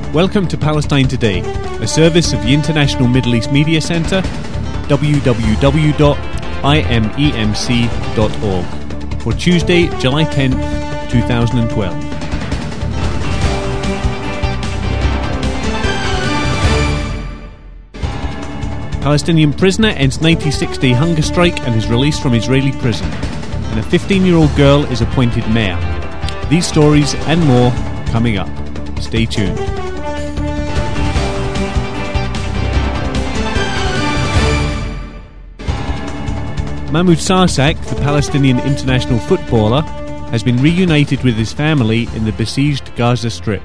Welcome to Palestine Today, a service of the International Middle East Media Centre, www.imemc.org, for Tuesday, July 10th, 2012. Palestinian prisoner ends 96-day hunger strike and is released from Israeli prison. And a 15-year-old girl is appointed mayor. These stories and more coming up. Stay tuned. Mahmoud Sarsak, the Palestinian international footballer, has been reunited with his family in the besieged Gaza Strip.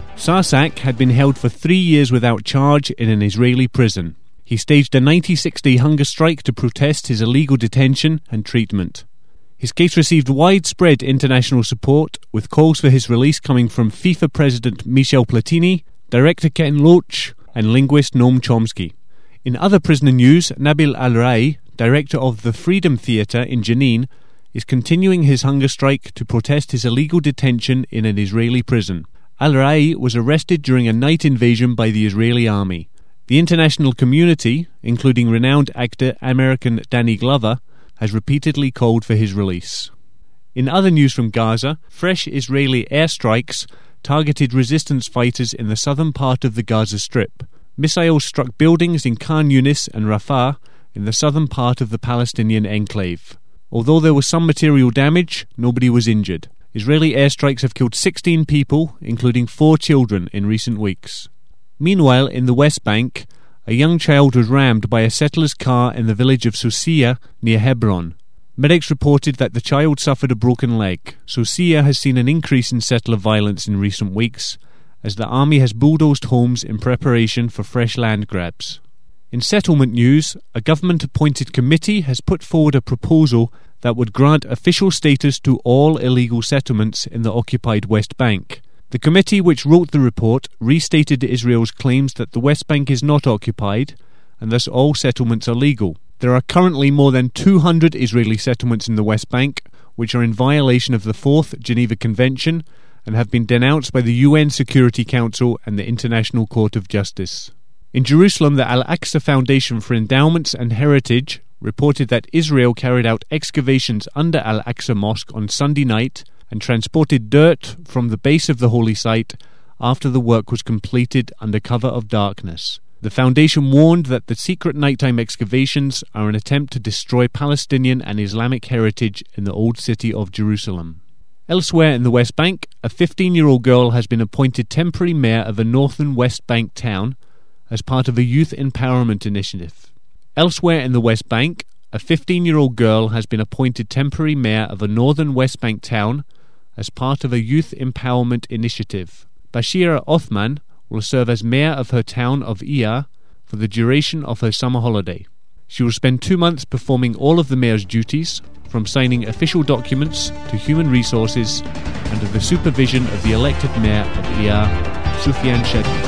Sarsak had been held for 3 years without charge in an Israeli prison. He staged a 96-day hunger strike to protest his illegal detention and treatment. His case received widespread international support, with calls for his release coming from FIFA President Michel Platini, director Ken Loach, and linguist Noam Chomsky. In other prisoner news, Nabil Al-Rai, director of the Freedom Theatre in Jenin, is continuing his hunger strike to protest his illegal detention in an Israeli prison. Al-Rai was arrested during a night invasion by the Israeli army. The international community, including renowned actor American Danny Glover, has repeatedly called for his release. In other news from Gaza, fresh Israeli airstrikes targeted resistance fighters in the southern part of the Gaza Strip. Missiles struck buildings in Khan Yunis and Rafah in the southern part of the Palestinian enclave. Although there was some material damage, nobody was injured. Israeli airstrikes have killed 16 people, including 4 children, in recent weeks. Meanwhile, in the West Bank, a young child was rammed by a settler's car in the village of Susia near Hebron. Medics reported that the child suffered a broken leg. Susia has seen an increase in settler violence in recent weeks, as the army has bulldozed homes in preparation for fresh land grabs. In settlement news, a government-appointed committee has put forward a proposal that would grant official status to all illegal settlements in the occupied West Bank. The committee which wrote the report restated Israel's claims that the West Bank is not occupied, and thus all settlements are legal. There are currently more than 200 Israeli settlements in the West Bank, which are in violation of the 4th Geneva Convention and have been denounced by the UN Security Council and the International Court of Justice. In Jerusalem, the Al-Aqsa Foundation for Endowments and Heritage reported that Israel carried out excavations under Al-Aqsa Mosque on Sunday night and transported dirt from the base of the holy site after the work was completed under cover of darkness. The foundation warned that the secret nighttime excavations are an attempt to destroy Palestinian and Islamic heritage in the old city of Jerusalem. Elsewhere in the West Bank, a 15-year-old girl has been appointed temporary mayor of a northern West Bank town as part of a youth empowerment initiative. Elsewhere in the West Bank, a 15-year-old girl has been appointed temporary mayor of a northern West Bank town as part of a youth empowerment initiative. Bashira Othman will serve as mayor of her town of Iyah for the duration of her summer holiday. She will spend 2 months performing all of the mayor's duties, from signing official documents to human resources, under the supervision of the elected mayor of Iyah, Sufyan Shadi.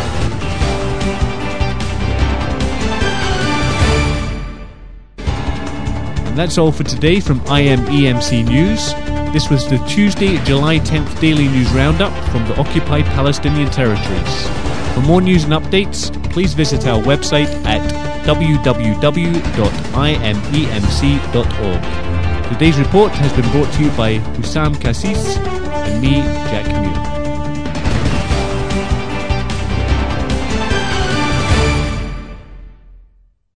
And that's all for today from IMEMC News. This was the Tuesday, July 10th Daily News Roundup from the occupied Palestinian territories. For more news and updates, please visit our website at www.imemc.org. Today's report has been brought to you by Hussam Kassis and me, Jack Muir.